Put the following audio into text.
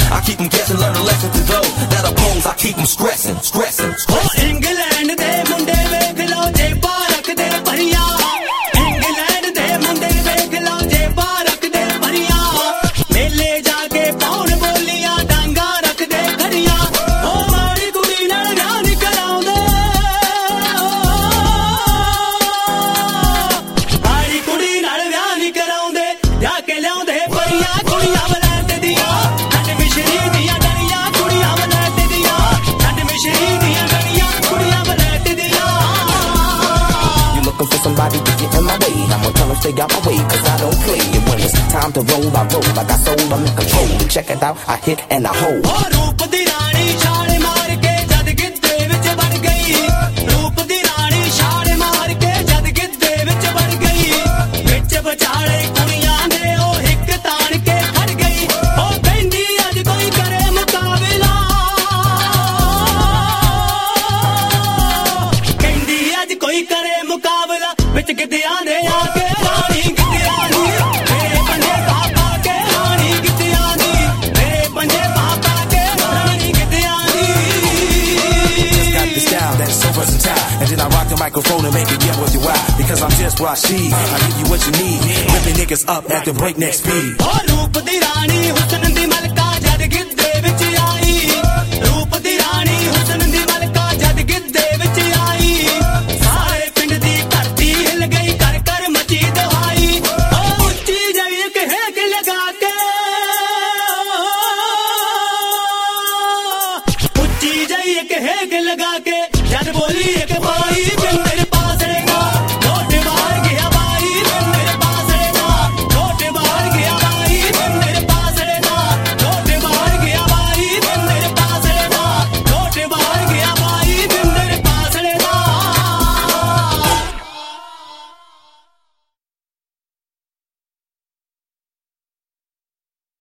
I keep them guessing, learn a lesson to those that oppose. I keep them stressing. England de munde ਵੇਖ ਲੋ ਜੇ park ਦੇ ਭਰੀਆਂ England ਦੇ munde ਵੇਖ ਲੋ ਜੇ ਪਾਰਕ ਦੇ ਭਰੀਆਂ ਮੇਲੇ ਜਾ ਕੇ ਪਾਉਣ ਬੋਲੀਆਂ ਡਾਂਗਾ ਰੱਖਦੇ ਖੜੀਆਂ ਉਹ ਮਾੜੀ ਕੁੜੀ ਨਾਲ ਵਿਆਹ ਨੀ ਕਰਾਉਂਦੇ ਮਾੜੀ ਕੁੜੀ ਨਾਲ ਵਿਆਹ ਨੀ ਕਰਾਉਂਦੇ ਜਾ ਕੇ ਲਿਆਉਂਦੇ ਭਰੀਆਂ ਕੁੜੀਆਂ ਵਲੈਤ ਦੀਆਂ ਠੰਡ ਮਿਸ਼ਰੀ ਦੀਆਂ ਡਰੀਆਂ ਕੁੜੀਆਂ ਵਲੈਤ ਦੀਆਂ ਠੰਡ ਮਿਸ਼ਰੀ ਦੀਆਂ ਡਰੀਆਂ ਕੁੜੀਆਂ ਵਲੈਤ ਦੀਆਂ Looking for somebody to get in my way. I'ma tell them stay out my way, cause I don't play. And when it's time to roll, I roll. I got soul, I'm in control. Check it out, I hit and I hold. ਉਹ ਰੂਪ ਦੀ ਰਾਣੀ ਛਾਲ ਮਾਰ ਕੇ ਜਦ ਗਿੱਧੇ ਵਿੱਚ ਵੜ ਗਈ ਰੂਪ ਦੀ ਰਾਣੀ ਛਾਲ ਮਾਰ ਕੇ ਜਦ ਗਿੱਧੇ ਵਿੱਚ ਵੜ ਗਈ ਵਿੱਚ ਵਿਚਾਲੇ ਕੁੜੀਆਂ ਦੇ ਉਹ ਹਿੱਕ ਤਾਣ ਕੇ ਖੜ ਗਈ ਉਹ ਕਹਿੰਦੀ ਅੱਜ ਕੋਈ ਕਰੇ ਮੁਕਾਬਲਾ ਕਹਿੰਦੀ ਅੱਜ ਕੋਈ ਕਰੇ ਮੁਕਾਬਲਾ ਵਿੱਚ ਗਿੱਧਿਆਂ ਦੇ ਆ ਕੇ ਰਾਣੀ ਗਿੱਧਿਆਂ ਦੀ ਮੇਰੇ ਪੰਜੇ ਪਾਪਾ ਕੇ ਰਾਣੀ ਗਿੱਧਿਆਂ ਦੀ ਮੇਰੇ ਪੰਜੇ ਪਾਪਾ ਕੇ ਰਾਣੀ ਗਿੱਧਿਆਂ ਦੀ Just got the style that's so versatile. And then I rock the microphone and make it get what you want. Because I'm just Rashid. I give you what you need. Ripping niggas up at the breakneck speed. ਉਹ ਰੂਪ ਦੀ ਰਾਣੀ ਹੁਸਨ ਦੀ ਮਲਕਾ ਜਦ ਗਿੱਧੇ ਵਿੱਚ ਆਈ ਰੂਪ ਦੀ ਰਾਣੀ ਹੁਸਨ ਦੀ ਮਲਕਾ ਜਦ ਗਿੱਧੇ ਵਿੱਚ ਆਈ ਸਾਰੇ ਪਿੰਡ ਦੀ ਧਰਤੀ ਹਿੱਲ ਗਈ ਕਰ ਕਰ ਮਚੀ ਦਵਾਈ ਉਹ ਉੱਚੀ ਜਿਹੀ ਇੱਕ ਹੇਕ ਲਗਾ ਕੇ ਉੱਚੀ ਜਿਹੀ ਇੱਕ ਹੇਕ ਲਗਾ ਕੇ ਜਦ ਬੋਲੀ ਇੱਕ ਪਾਈ ਪਿੰਡ